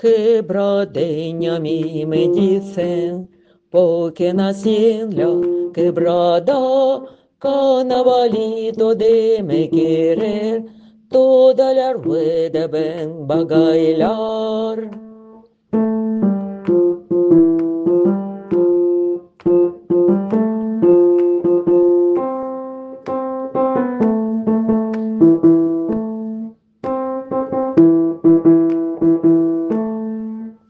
Quebradeña a mí me dicen, porque nací en la quebrada, carnavalito de me querer, toda la rueda ven a bailar.